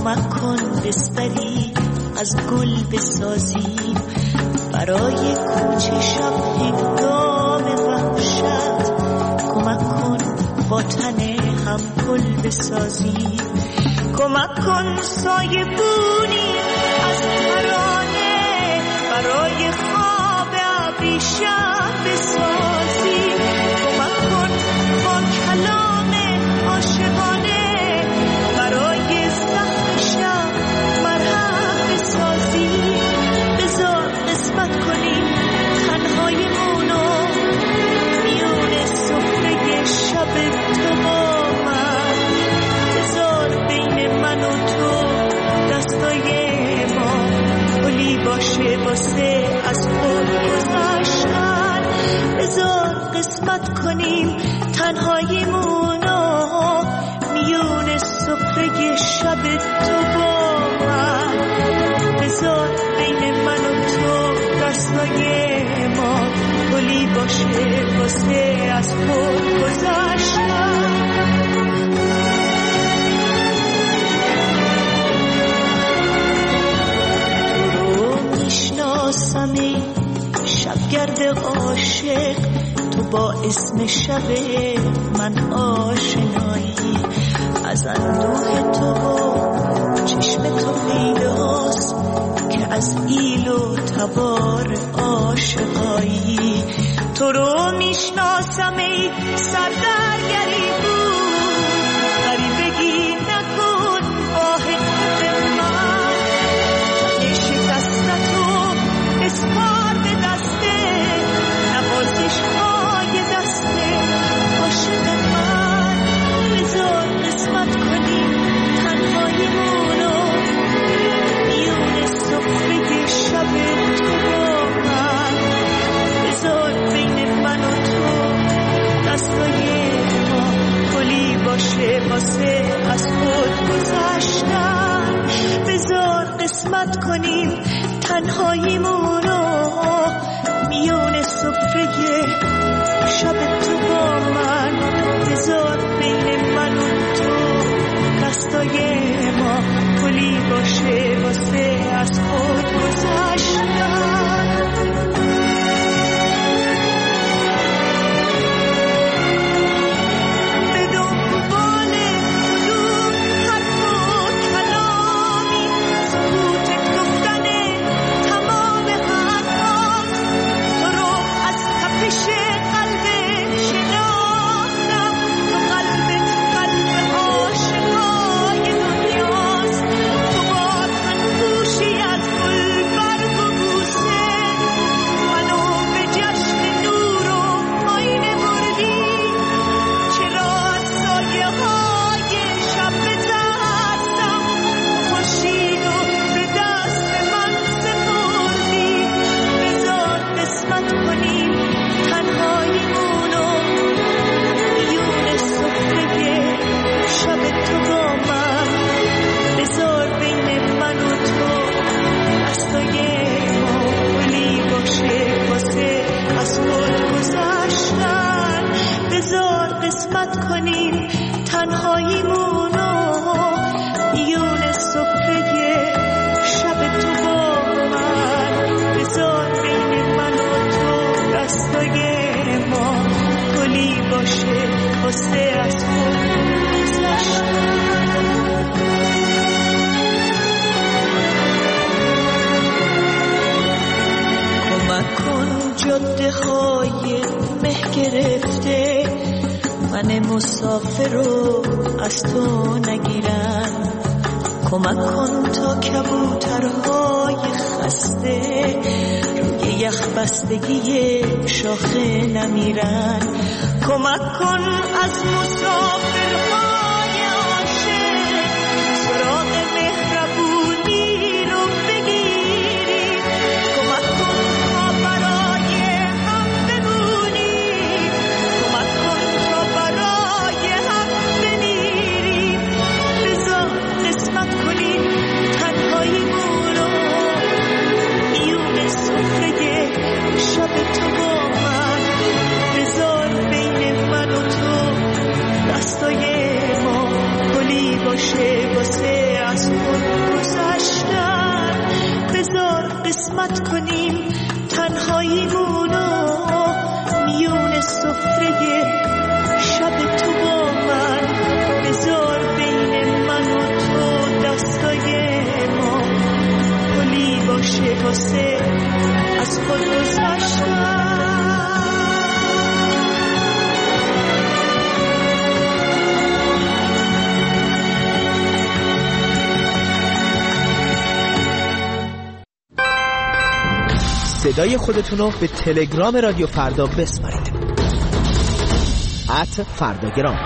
کمک کن بستری از گل بسازیم برای کوچه شب هنگام وحشت. کمک کن با تن هم گل بسازیم. کمک کن سایه بونی از ترانه برای خواب ابریشم بسازیم. کمک کن با کلام عاشقانه برای زخم شب مرهم بسازیم. بذار قسمت کنیم تنهاییمونو میون سفره شب تو با من. بذار بین من و تو دستای ما پلی باشه واسه از خود گذشتن. بذار قسمت کنیم تنهاییمونو میون سفره شب تو با من. بذار بین من و تو دستای ما پلی باشه واسه از خود گذشتن. میشناسمی شبگرد عاشق، تو با اسم شب من آشنایی. از اندوه تو و چشم تو پیداست که از ایل و تبار عاشقایی. تو رو میشناسم ای سردرگری بود، غریبگی نکن با حقیقت من. تن شکستتو اسپار به دسته نوازش های دسته عاشق من. بذار قسمت کنیم تنهاییمونو میون سفره شب تو با من. بذار بین من و تو دستای ما پلی باشه واسه از خود گذشتن. بذار قسمت کنیم تنهاییمونو میون سفره شب تو با من. بذار بین من و تو دستای ما پلی باشه واسه از خود گذشتن. قسمت کنیم تنهاییمونو میون سفره شب تو با من. بذار بین من و تو دستای ما پلی باشه واسه از خود گذشتن. کمک کن جاده های مه گرفته من مسافر رو از تو نگیرن. کمک کن تا کبوترهای خسته روی یخ بستگی شاخه نمیرن. کمک کن از مسافرهای عاشق سراغ مهربونی رو بگیری. کمک کن تا برای هم بمونی. کمک کن تا برای هم بمیری. بذار قسمت کنیم تنهاییمونو میون سفره شب تو با من. بذار بین من و تو دستای ما پلی باشه واسه از خود گذشتن. بذار قسمت کنیم تنهاییمونو میون سفره شب تو با من. بذار بین من و تو دستای ما پلی باشه واسه از خود گذشتن. صدای خودتون رو به تلگرام رادیو فردا بسپارید. @فرداگرام.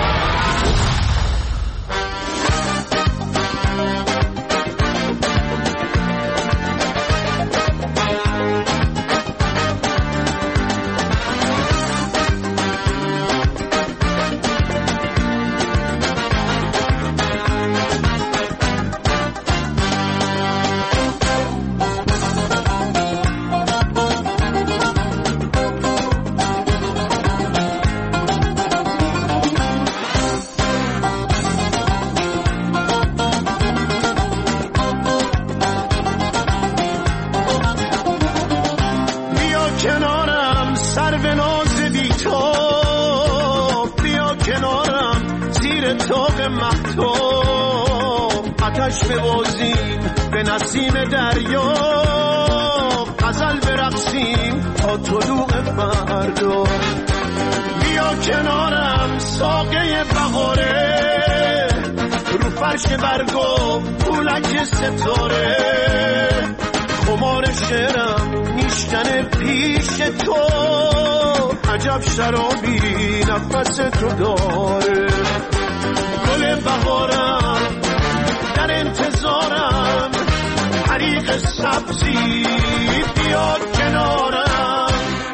آتش ببازیم به نسیم دریا، غزل برقصیم تا طلوع فردا. بیا کنارم ساقه بهاره، رو فرش برگا پولک ستاره. خمار شعرم میشکنه پیش تو، عجب شرابی نفس تو داره. گل بهارم در انتظارم، حریق سبزی بیاد کنارم.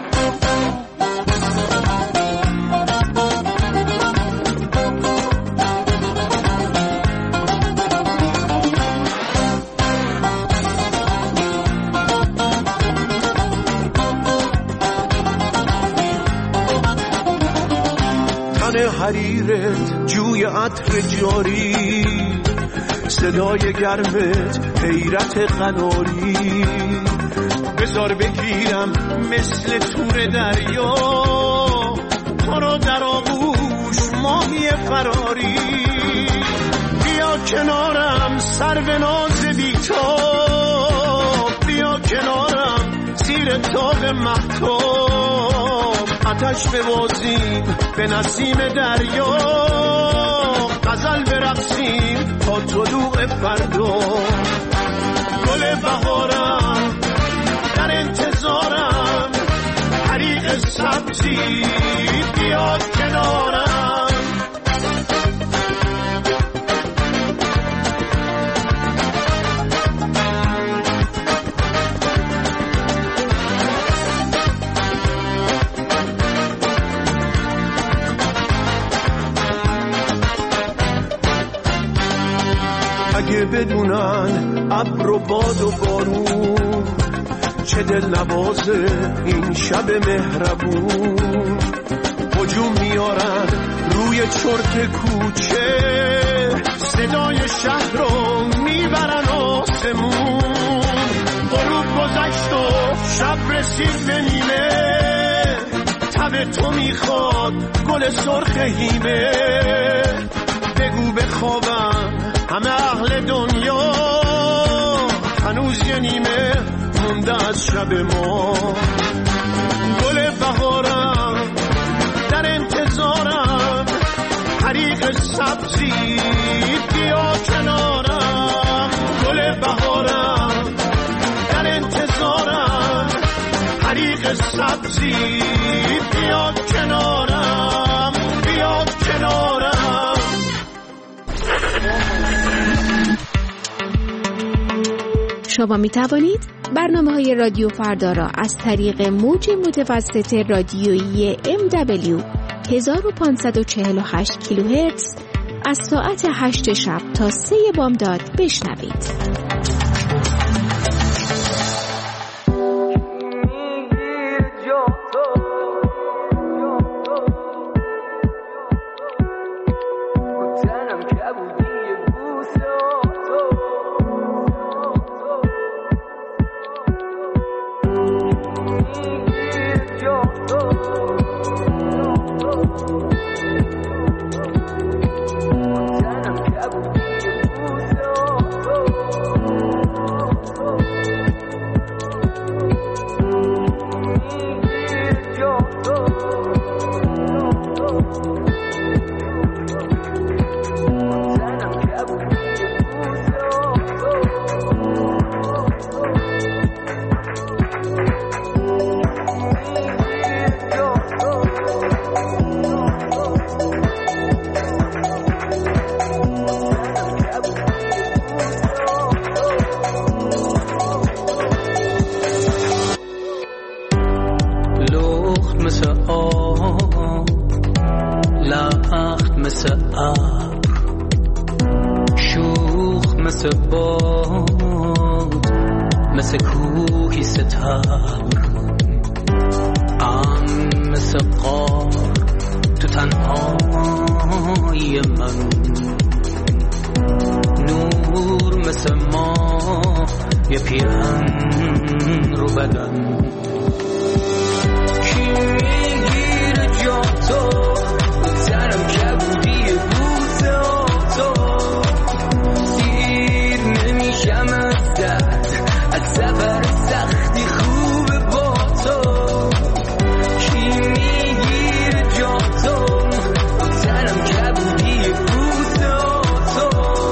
تن حریرت جوی عطر جاری، صدای گرمت حیرت قناری. بذار بگیرم مثل تور دریا، تو رو در آغوش ماهی فراری. بیا کنارم سرو ناز بی‌تاب، بیا کنارم زیر تاق مهتاب. آتش ببازیم به نسیم دریا، غزل برقصیم تا طلوع فردا. گل بهارم در انتظارم، حریق سبزی بیاد کنارم. اگه بدونن ابر و باد و بارون، چه دل نوازه این شب مهربون. هجوم میارن روی چرت کوچه، صدای شهر رو میبرن آسمون. غروب گذشت و شب رسید به نیمه، تب تو میخواد گل سرخ هیمه. بگو بخوابم همه اهل دنیا، هنوز یه نیمه مونده از شب ما. گل بهارم در انتظارم، حریق سبزی بیا کنارم. گل بهارم در انتظارم، حریق سبزی بیا کنارم، بیا کنارم. شما می توانید برنامه‌های رادیو فردا را از طریق موج متوسط رادیویی MW 1548 کیلوهرتز از ساعت 8 شب تا 3 بامداد بشنوید. فروخ مثل باد، مثل کوهی ستبر مثل قار تو تنهایی من. نور مثل ماه یه پیرهن رو بدن. کی میگیره جا تو سرم کبودی بوسه تو، سیر نمیشم از درد از سفر سختی خوبه با تو. کی میگیره جا تو سرم کبودی بوسه تو،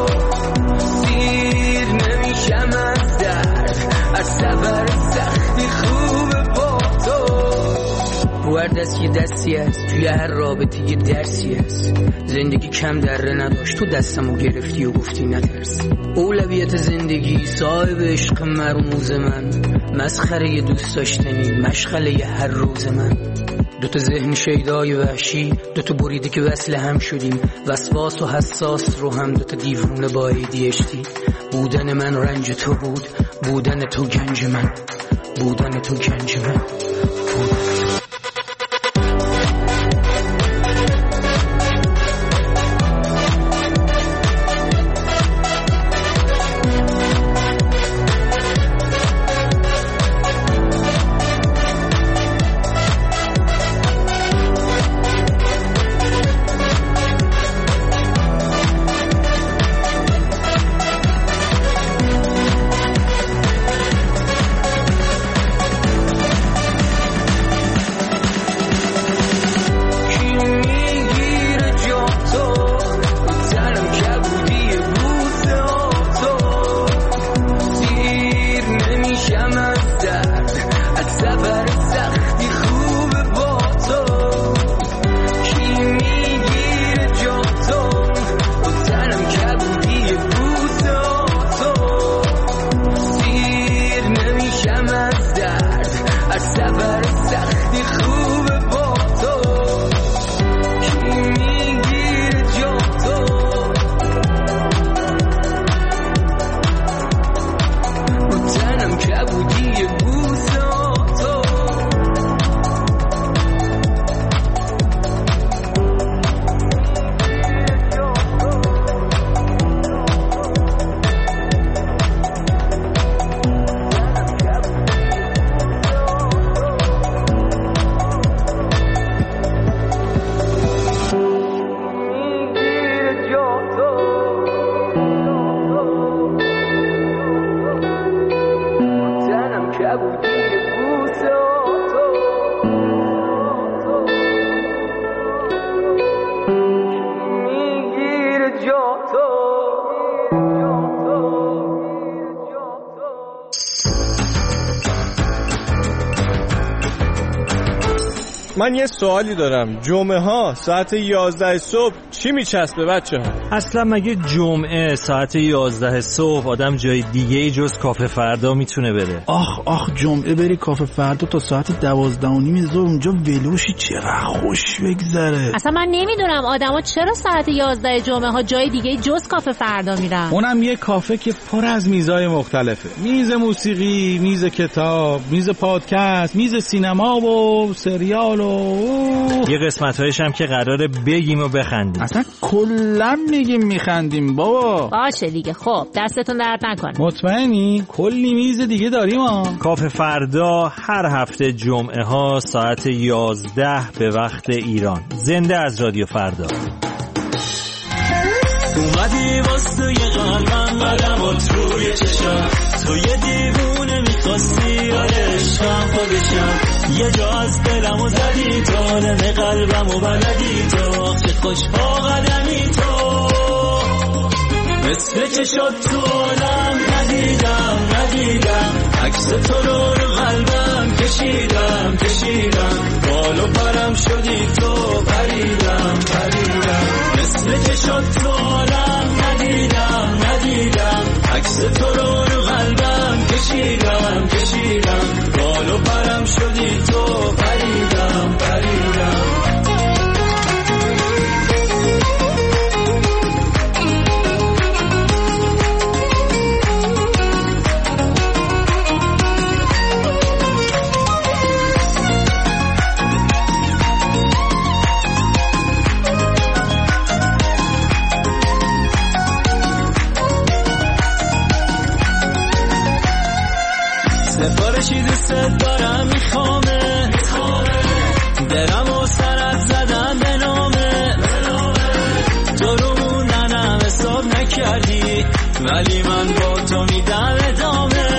سیر نمیشم از درد از سفر سختی خوبه با تو. هر دست یه دستی هست، توی هر رابطه یه درسی هست. زندگی کم دره نداشت، تو دستمو گرفتی و گفتی نترس. اولویت زندگی صاحب عشق مرموز من، مسخره یه دوست داشتنی مشغله یه هر روز من. دوتا ذهن شیدای وحشی، دوتا بریده که وصل هم شدیم، وسواس و حساس رو هم دوتا دیوونه با ADHD. بودن من رنج تو بود، بودن تو گنج من، بودن تو گنج من، بودن تو. من یه سوالی دارم، جمعه ها ساعت 11 صبح چی میچسبه بچه ها؟ اصلا مگه جمعه ساعت 11 صبح آدم جای دیگه جز کافه فردا میتونه بره؟ آخ جمعه بری کافه فردا تا ساعت 12:30 ظهر اونجا ولوشی، چقدر خوش بگذره. اصلا من نمیدونم آدما چرا ساعت 11 جمعه ها جای دیگه جز کافه فردا میرن. اونم یه کافه که پر از میزای مختلفه، میز موسیقی، میز کتاب، میز پادکست، میز سینما و سریال و یه قسمت‌هایش هم که قراره بگیم و بخندیم. اصلا کلا میگیم میخندیم بابا. باشه دیگه، خب دستتون درد نکنه. مطمئنی؟ کلی میز دیگه داریم ها. کافه فردا هر هفته جمعه ها ساعت 11 به وقت ایران. زنده از رادیو فردا. اومدی واسه یه قلبم قدمات روی چشم، تو یه دیوونه میخواستی عشقم خودشم، یه جا از دلمو زدی تو، نمه قلبمو بلدی تو، چه خوش با قدمی تو، مثل چشات تو عالم ندیدم، عکس تو رو قلبم کشیدم، بالو پرم شدی تو، پریدم، مثل چشات تو عالم ندیدم، عکس تو رو قلبم کشیدم، بالو پرم شدی تو، پریدم. دلت دارم میخوامه درم و سرت زدم به نامه تو رو ننم حساب نکردی ولی من با تو میدم ادامه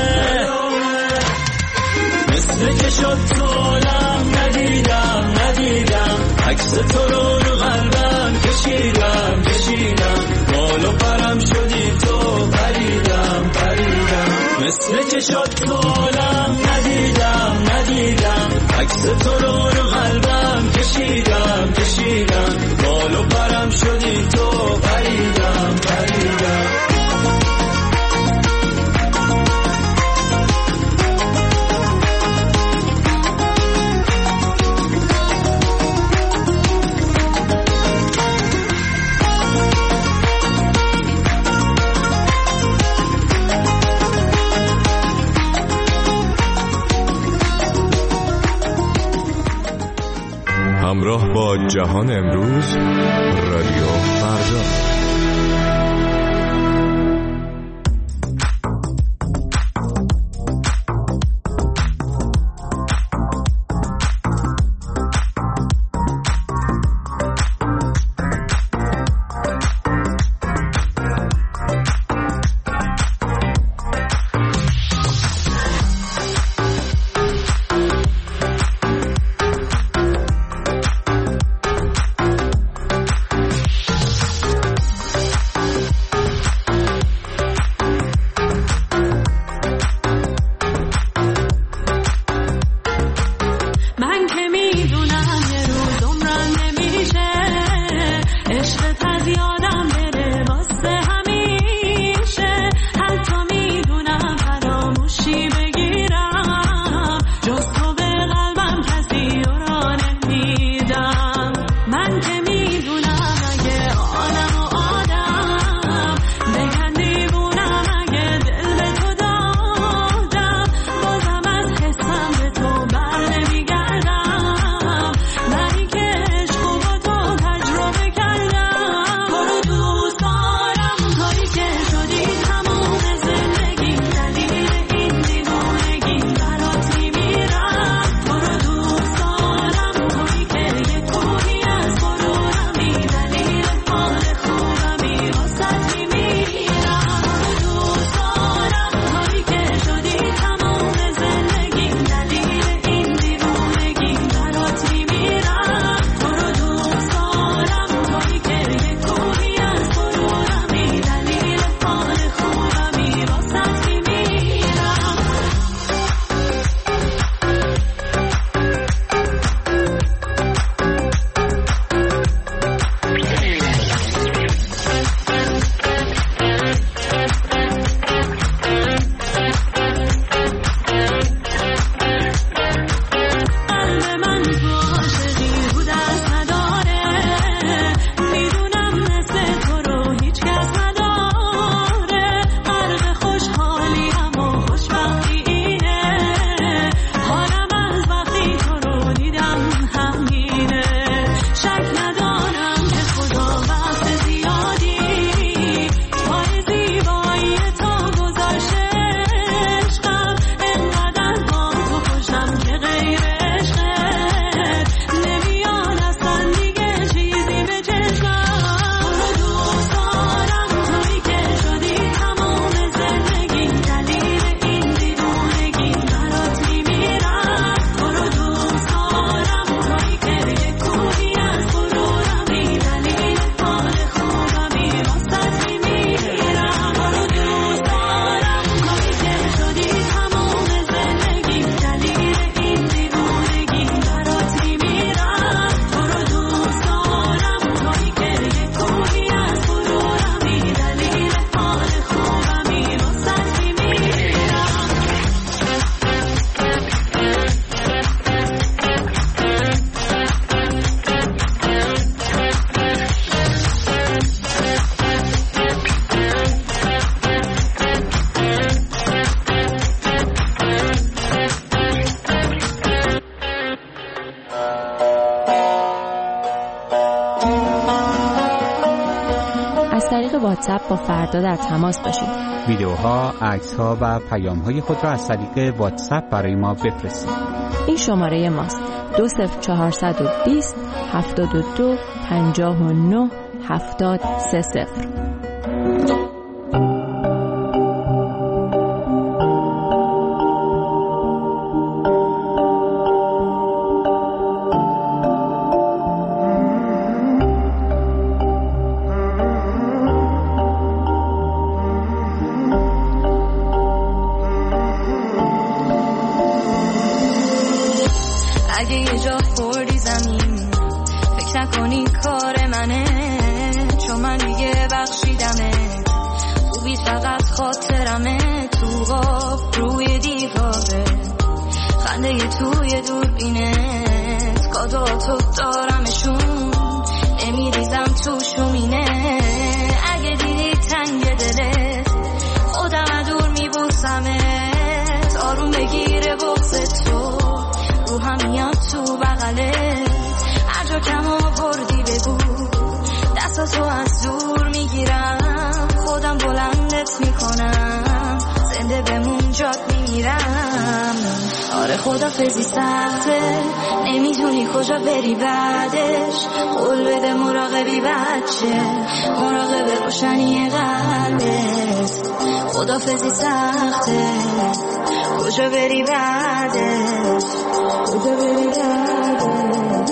مثل که شد تو عالم ندیدم عکس تو رو قلبم کشیدم بال و پرم شدی تو پریدم مثل که شد تو عالم ندیدم عکس تو رو قلبم کشیدم بال و پرم شدی تو پریدم همراه با جهان امروز رادیو فردا. واتساپ با فردا در تماس باشید. ویدیوها، عکس‌ها و پیام‌های خود را از طریق واتساپ برای ما بفرستید. این شماره ماست: 20420 72 59 7030. خدافزی سخته، نمیدونی کجا بری بعدش. قول بده مراقبی بچه، مراقب روشنی قلبت. خدافزی سخته، کجا بری بعدش، کجا بری بعدش.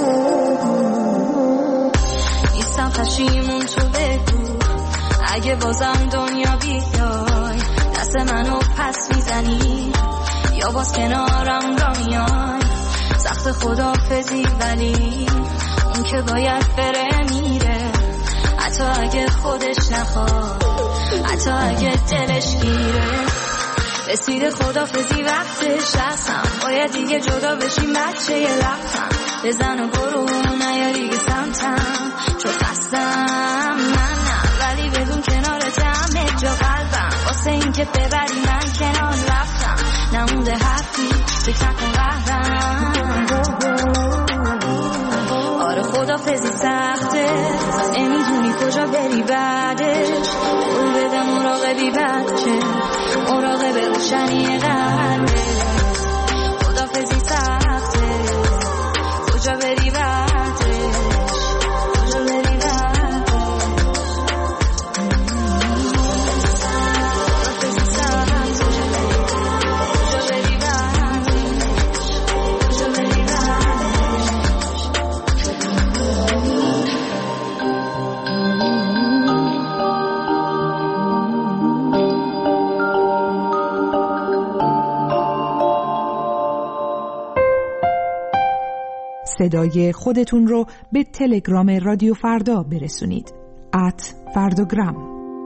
نیستم پشیمون تو بگو، اگه بازم دنیا بیای دست منو پس میزنی یا باز کنارم را میای. سخت خدافزی ولی اون که باید بره میره، حتی اگه خودش نخواد، حتی اگه دلش گیره. رسید خدافزی وقتش هستم، باید دیگه جدا بشیم بچه یه لفتم. بزن و برو نیا دیگه سمتم، چون خستم من ولی بدون کنارتم جا قلبم. واسه این که ببری من کنار رفتم، نمونده حرفی فکر نکن قهرم. آره خدافزی سخته، نمیدونی کجا بری بعدش. قول بده مراقبی بچه، مراقب روشنی قلبت. خدافزی سخته، کجا بری بعدش، کجا بری بعدش. صدای خودتون رو به تلگرام رادیو فردا برسونید. @فرداگرام.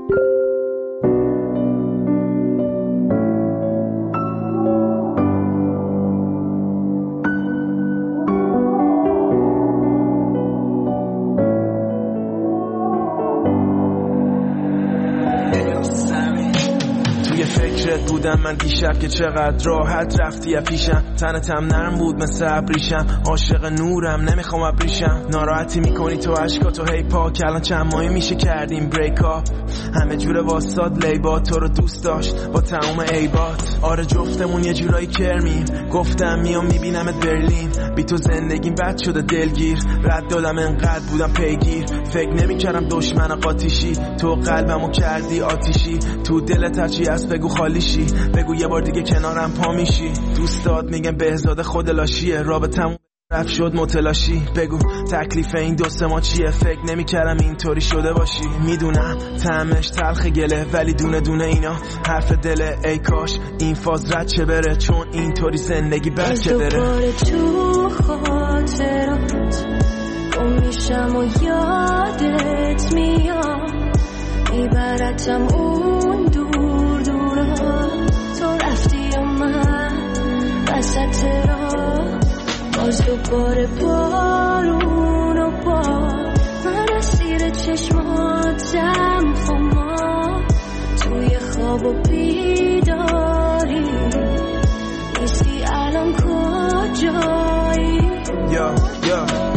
بودم من دیشب که چقدر راحت رفتی پیشم. تنتم نرم بود مثل ابریشم، عاشق نورم نمیخوام ابریشم. ناراحتی میکنی تو عشقاتو هی پاک، الان چند ماهی میشه کردیم بریک اپ. همه جور واساد لیبا تو رو دوست داشت با تمام عیبات. آره جفتمون یه جورایی کرمیم، گفتم میام میبینمت برلین. بی تو زندگیم بد شده دلگیر، رد دادم انقدر بودم پیگیر. فکر نمیکردم دشمن قاطیشی، تو قلبمو کردی آتیشی. تو دلت هرچی هست بگو خالیشی، بگو یه بار دیگه کنارم پا میشی. دوستات میگن بهزاد خود لاشیه، رابطمون رفت شد متلاشی. بگو تکلیف این دوست ما چیه، فکر نمیکردم اینطوری شده باشی. میدونم طعمش تلخ گله، ولی دونه دونه اینا حرف دله. ای کاش این فاز رد چه بره، چون اینطوری زندگی بد چه بره. دوباره تو خاطرات گم میشم و یادت میاد، میبرتم اون دور دورا. تو رفتی و من وسط راه، باز دوباره بارون و باد. من اسیر چشماتم خما، توی خواب و بیداری نیستی الان کجایی. یا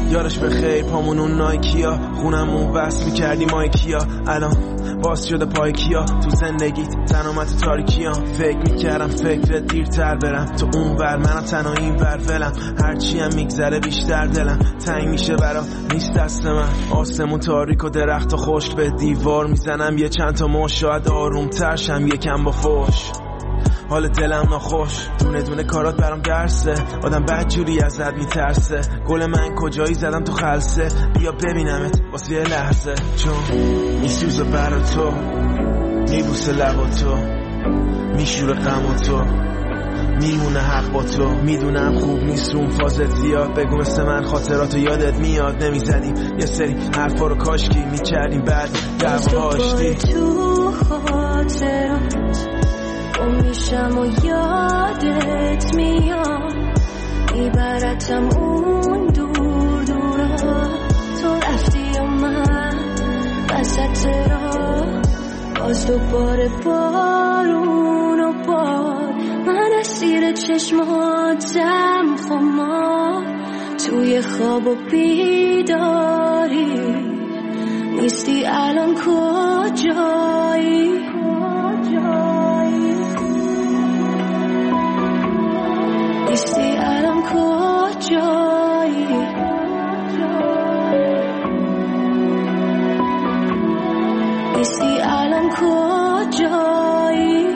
یارش به خیر پامونون نایکیا، خونمون وصل میکردی مایکیا، الان باز شده پای کیا. تو زندگیت تنومت و تاریکیام، فکر میکردم فکرت دیرتر برم تو اون ور، منم تنها این ور ولم، هرچی هم میگذره بیشتر دلم تنگ میشه برا نیست دست من. آسمون تاریک و درخت و خشک، به دیوار میزنم یه چند تا مش، شاید آروم ترشم یکم با فوش. حال دلم ناخوش، دونه دونه کارات برام درسه، آدم بدجوری ازت میترسه. گل من کجایی زدم تو خلسه، بیا ببینمت واسه یه لحظه، چون میسوزه برا تو، میبوسه لبا تو، میشوره غم تو، میمونه حق با تو. میدونم خوب نیست اون فازت زیاد، بگو مثل من خاطراتو یادت میاد. نمیزدیم یه سری حرفا رو کاشکی میکردیم بعد دعوا آشتی. تو خاطرات میشم و یادت میاد، میبرتم اون دور دورا. تو رفتی و من وسط راه، باز دوباره بارون و بار. من اسیر چشماتم خمار، توی خواب و بیداری. نیستی الان کجایی؟ نیستی الان کجایی؟ نیستی الان کجایی؟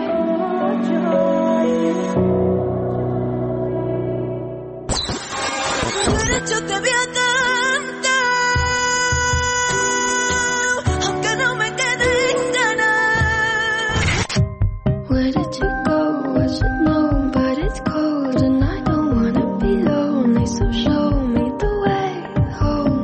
Yo te vi tanto, aunque no me quede ganas. Where did you go? I should know, but it's cold and I don't wanna be lonely, so show me the way home.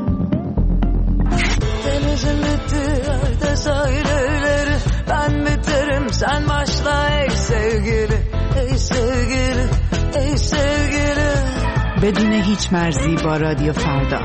Denizin bittiğinde sahilleri, ben biterim sen başla ey sevgili, ey sevgili, ey sevgili. بدون هیچ مرزی با رادیو فردا.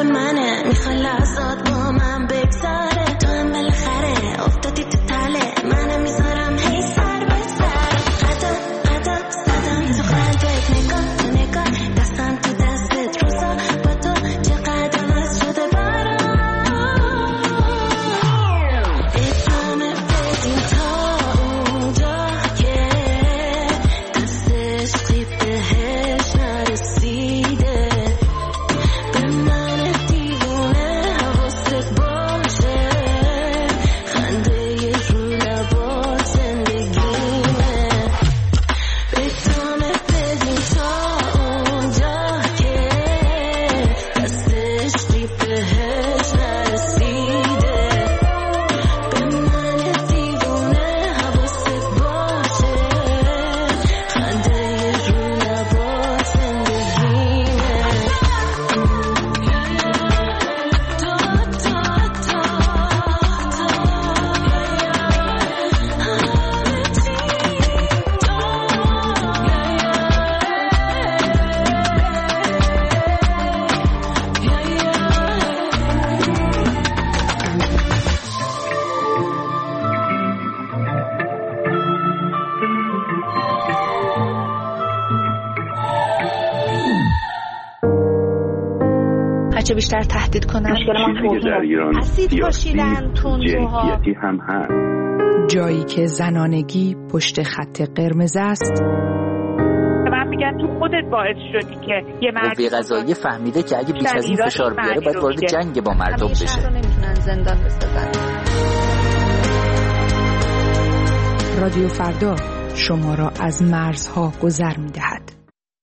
به منه، میخوای لحظات با من بگذاره، تو هم بالاخره افتادی تو تله، منو میذارم هی سر به سر، قدم قدم زدم تو قلبت، نگاه تو نگاه، دستم تو دستت، روزا با تو چقدر عوض شده برام، ادامه بدیم تا اونجا که دست عشقی بهش نرسیده، به من دیوونه حواست باشه، خنده رو لبات زندگیمه، ادامه بدیم تا اونجا که دست عشقی بهش نرسیده، به من دیوونه حواست باشه، خنده رو لبات زندگیمه. هرچه بیشتر تهدید کنن چیزی که در ایران اسید پاشیدن، تندروها، جنسیتی هم هست. جایی که زنانگی پشت خط قرمز است، من میگم تو خودت باعث شدی که یه قوه قضاییه فهمیده که اگه بیش از این فشار بیاره باید وارد جنگ با مردم بشه. شهر رو نمیتونن زندان بسازن. رادیو فردا شما را از مرزها گذر می‌دهد.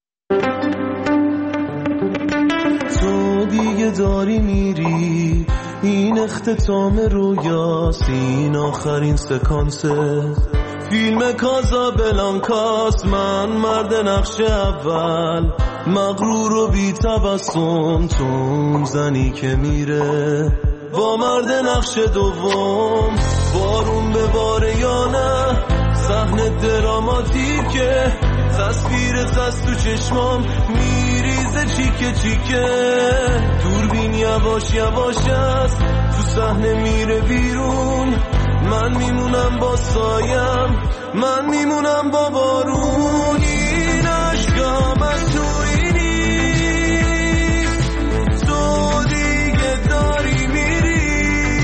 تو دیگه داری میری، این اختتام رویاست، این آخرین سکانسه فیلم کازابلانکاست، من مرد نقش اول، مغرور و بی تبسم، تو اون زنی که میره با مرد نقش دوم، بارون به باره یا نه، صحنه دراماتیکه، تصویر زست تو چشمام میریزه چیکه چیکه، دوربین یواش یواش است، تو صحنه میره بیرون، من میمونم با سایم، من میمونم با بارون، این عشقم از توی نیست، تو دیگه داری میری،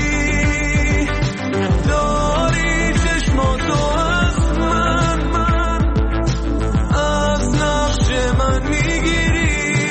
داری چشماتو از من از نقش من میگیری،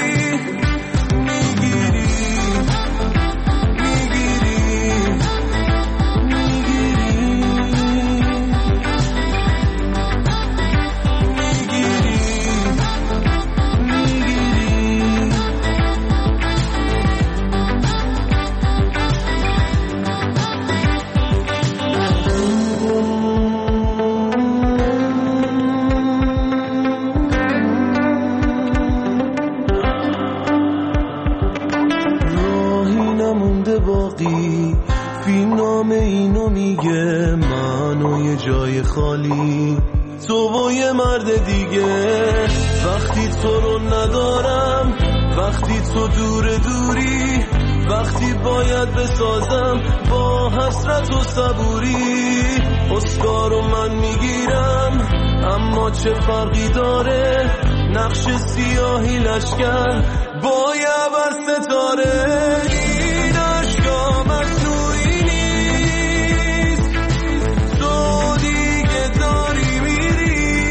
باقی فیلم نامه اینو میگه، منو یه جای خالی، تو با یه مرد دیگه، وقتی تو رو ندارم، وقتی تو دوری، وقتی باید بسازم با حسرت و صبوری، اسکارو من میگیرم، اما چه فرقی داره، نقش سیاهی لشکر با یه بر ستاره، این عشقام از توی نیست، تو دیگه داری میری،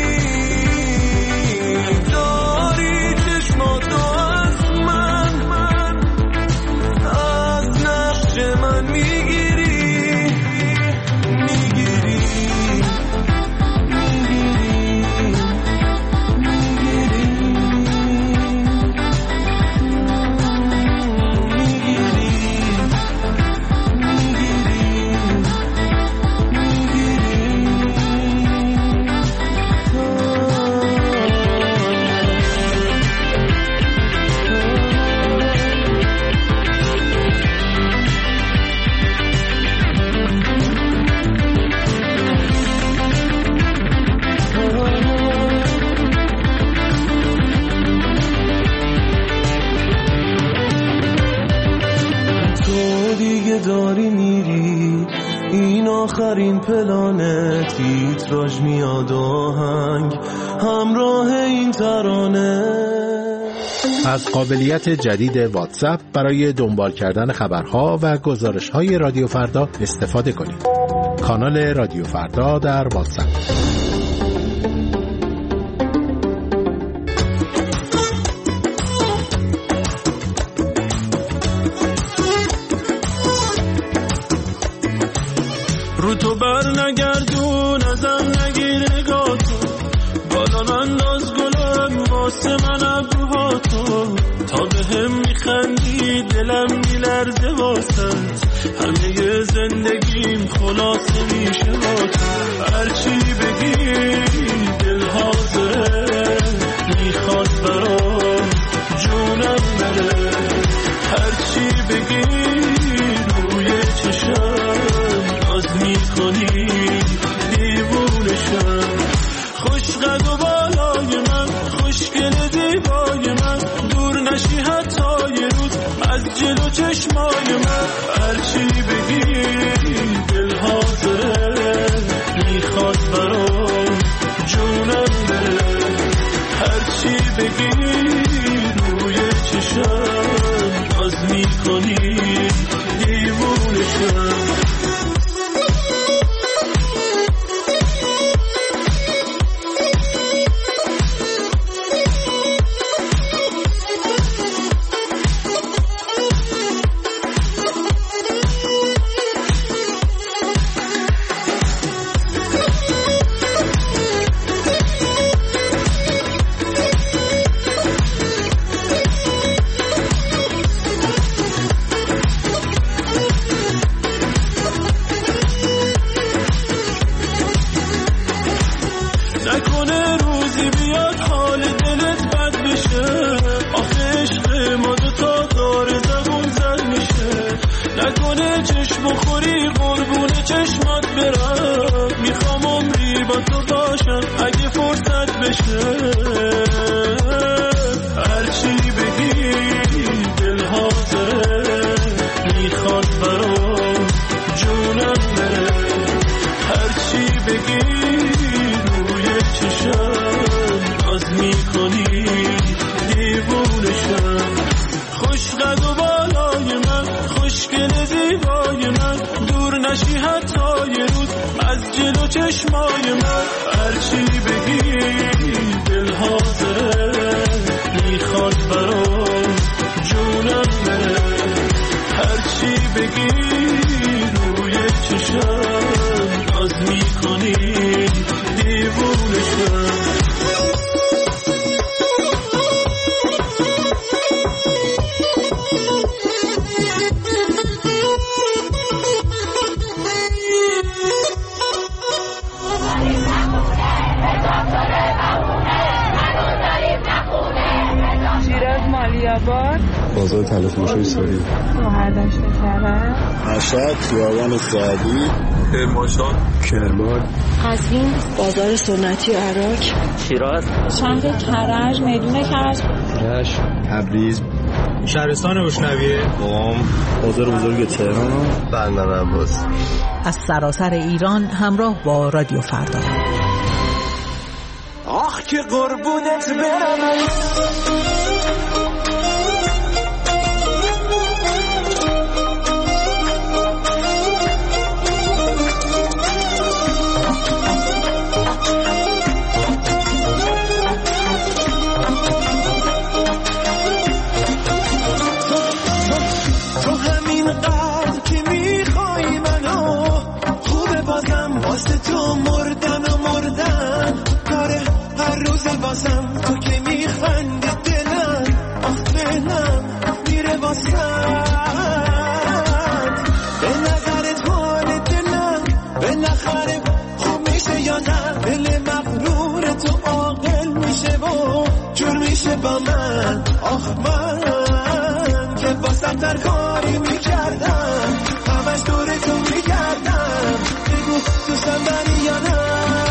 داری چشماتو از من از نقش من میگیری، میگیری آخرین پلان تیتراژ میاد آهنگ همراه این ترانه. از قابلیت جدید واتساپ برای دنبال کردن خبرها و گزارش‌های رادیو فردا استفاده کنید. کانال رادیو فردا در واتساپ. رو تو بر نگردون ازم نگیر نگاهتو، بالا انداز گلم واسه من ابروهاتو، تا به هم میخندی دلم میلرزه واسط، همه زندگیم خلاصه میشه با تو. هرچی بگی دل حاضره، میخواد برام جونم بره، هرچی بگی روی چشم ناز میکنی دیوونشم. خوشقد و بالای من، خوشگل دیبای من، دور نشی حتی یه روز از جلو چشمای من. هرچی بگی دل حاضره، میخواد برام جونم بره، هرچی بگی روی چشم ناز میکنی دیوونشم. بازار تلفروشی سوری، شهردشت کرد، مشهد، خیابان سعدی، کرمانشاه، کرمان، قزوین، بازار سنتی عراق، شیراز، شهر کرج، میدون کرج، رشت، تبریز، شهرستان روشنویه، قم، بازار بزرگ تهران، بندر عباس. از سراسر ایران همراه با رادیو فردا. آخ که قربونت برم، تو که میخندی دلم آخ دلم میره واسد، به نظرت حال دلم بالاخره خوب میشه یا نه؟ دل مغرور تو عاقل میشه و جور میشه با من. آخ من که واسم در کاری میکردم، همش دور تو میکردم، بگو دوستم داری یا نه؟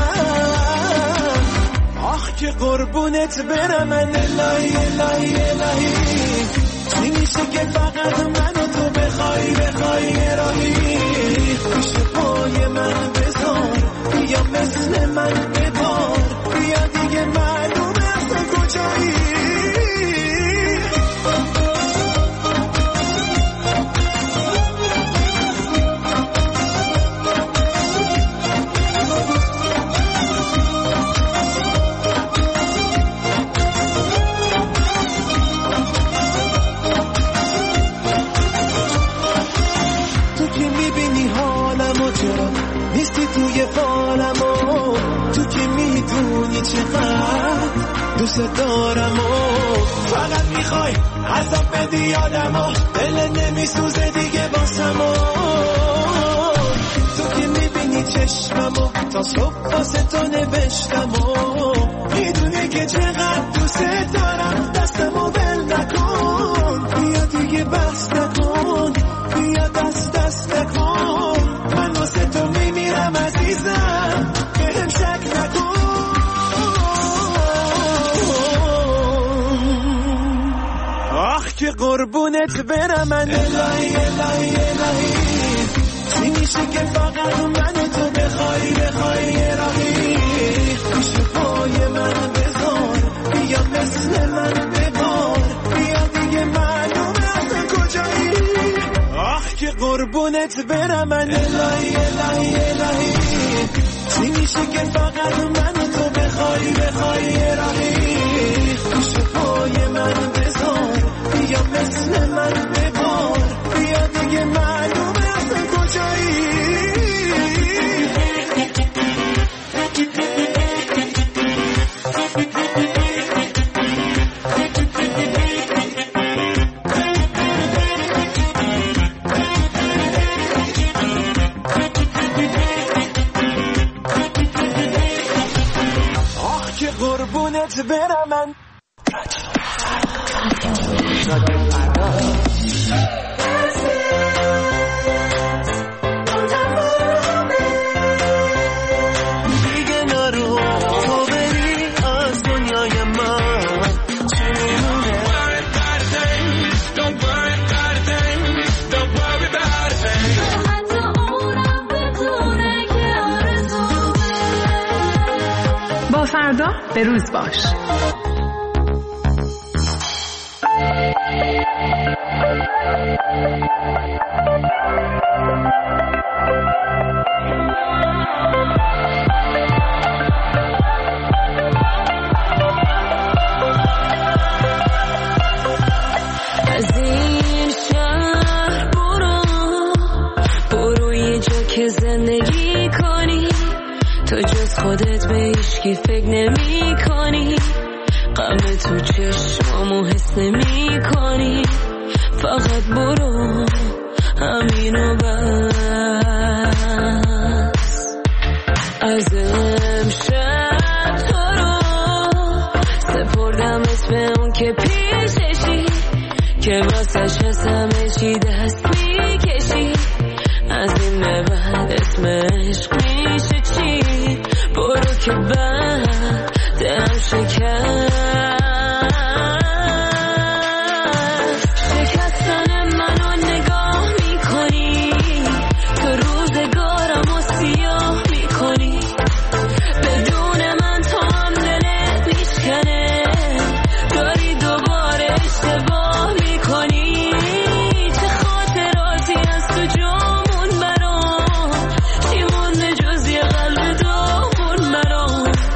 که قربونت برم من، الهی الهی الهی، چی میشه که فقط من و تو بخوای راهی پیش پای من دوست دارم و فقط میخوای عذاب بدی یادم و دل نمیسوزه دیگه باسم و تو که میبینی چشمم و تا صبح واسه تو نوشتم و میدونی که چقدر دوست دارم دستم و بل نکن بیا دیگه بس نکن بیا دست نکن من واسه تو میمیرم عزیزم بهم شک نکن آخ که قربونت برم من الهی الهی الهی چی میشه که فقط من تو بخوای یه راهی پیش پای من بذار بیا مثل من ببار بیا دیگه معلومه اصلا کجایی آخ که قربونت برم من الهی الهی الهی چی میشه که فقط من تو بخوای یه راهی پیش پای من بذار بیا مثل من ببار بیا دیگه معلومه اصلا کجایی آخ که قربونت برم من دیگه نرو تو بری از دنیای من چونه با فردا به روز باش. از این شهر برو یه جا که زندگی کنی تو جز خودت به هیچکی فکر نمی کنی غم تو چشمامو حس نمی کنی فقط برو همینو بس از امشب تو رو سپردمت به اون که پیششی که واسش از همه چی دست میکشی از این به بعد اسم عشق میشه چی برو که بعد دلم شکستن منو نگاه میکنی تو روزگارمو سیاه میکنی بدون من تو هم دلت میشکنه داری دوباره اشتباه میکنی چه خاطراتی از تو جامون برام چی مونده جز یه قلب داغون برام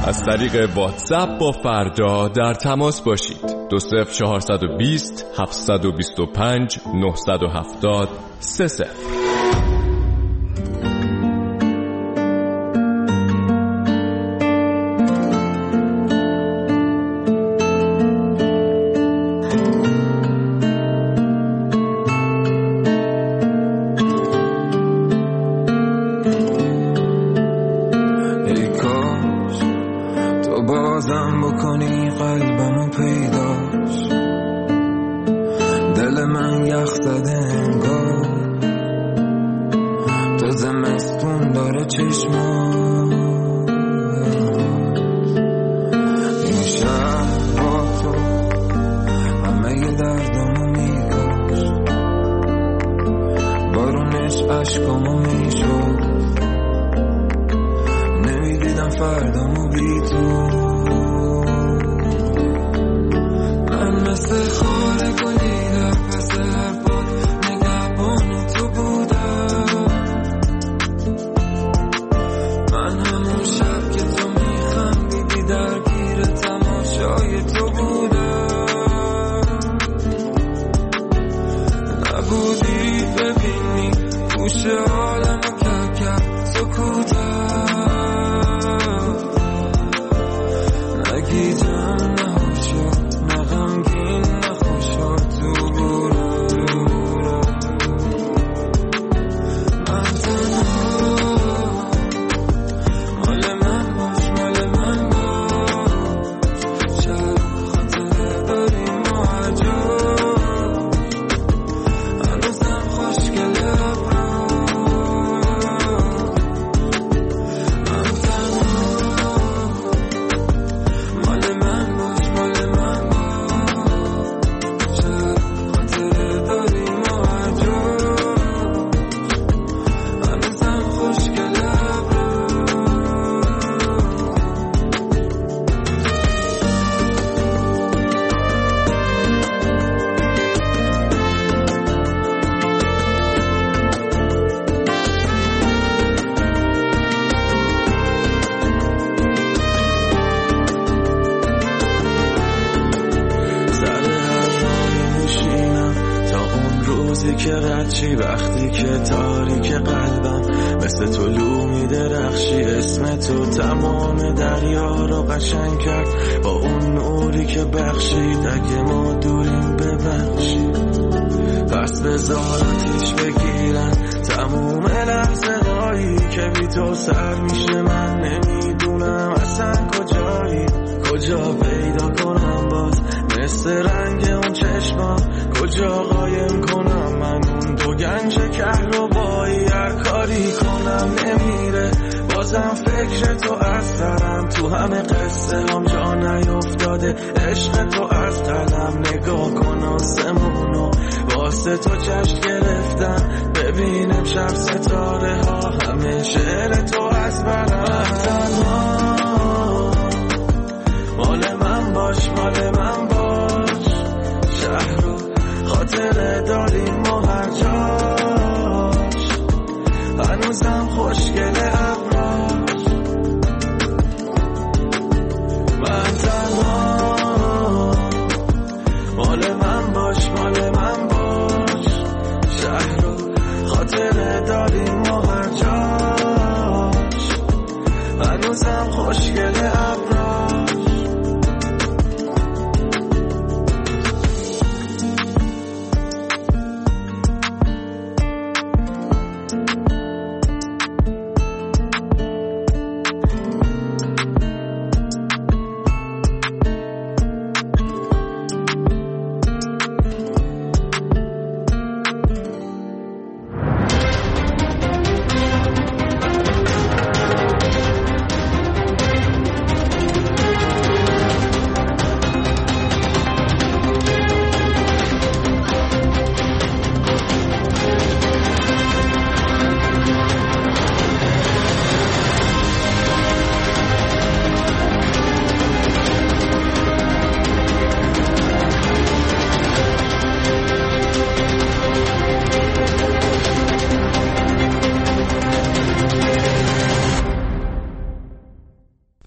از طریق واتساپ با فردا در تماس باشید. 20420 725 970 30. وقتی که تاریک قلبم مثل طلوع میدرخشی، اسم تو تمام دریا رو قشنگ کرد با اون نوری که بخشید. اگه ما دوریم ببخشید، پس بذار آتیش بگیرن تموم لحظه هایی که بی تو سر میشه. من نمیدونم اصلا کجایی، کجا پیدا کنم باز مثل رنگ اون چشمام، کجا قایم کنم من اون دو گنج کهربایی. هر کاری کنم نمیره، بازم فکر تو از سرم، تو همه قصه هم جا نیفتاده عشق تو از قلم. نگاه کن آسمونو واسه تو جشن گرفتم، ببینم شب ستاره ها همه شعر تو از برم. مال من باش، مال من باش، شهر رو خاطره داریم و هر جاش هنوزم خوشگله ابراش. من تنها، مال من باش، مال من باش، شهر رو خاطره داریم و هر جاش هنوزم خوشگله ابراش.